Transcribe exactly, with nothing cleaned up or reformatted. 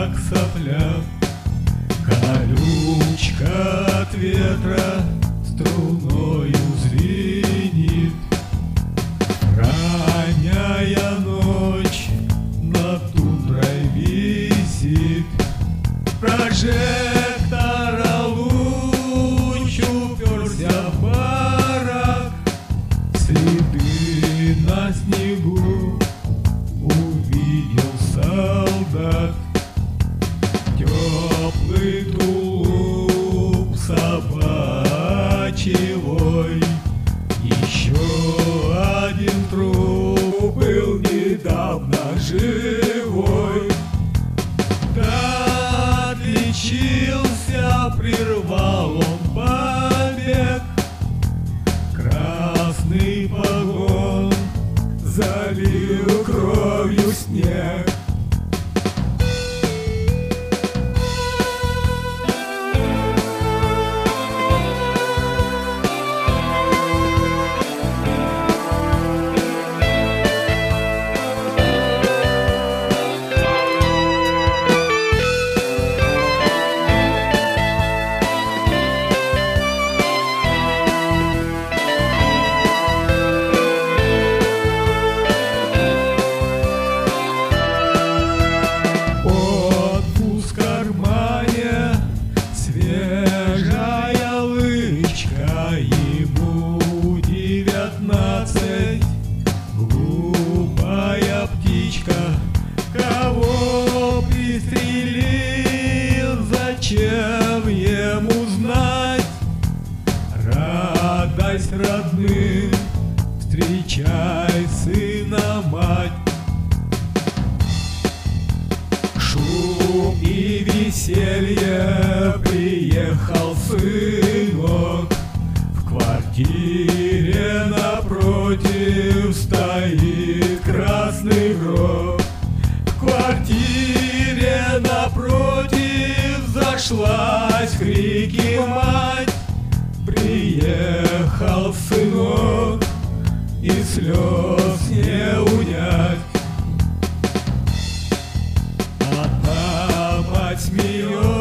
как сопля. Колючка от ветра струною звенит. Ранняя ночь над тундрой висит. Прожектора луч уперся в барак. Следы на снегу увидел солдат. Теплый тулуп собачьевой. Еще один труп был недавно живой. Да отличился, прервал он побег. Красный погон залил кровью снег. Ему девятнадцать, глупая птичка. Кого пристрелил, зачем ему знать? Радость родным, встречай сына мать. Шум и веселье, приехал сынок. В квартире напротив стоит красный гроб. В квартире напротив зашлась крики мать. Приехал сынок, и слез не унять. Одна мать смеется.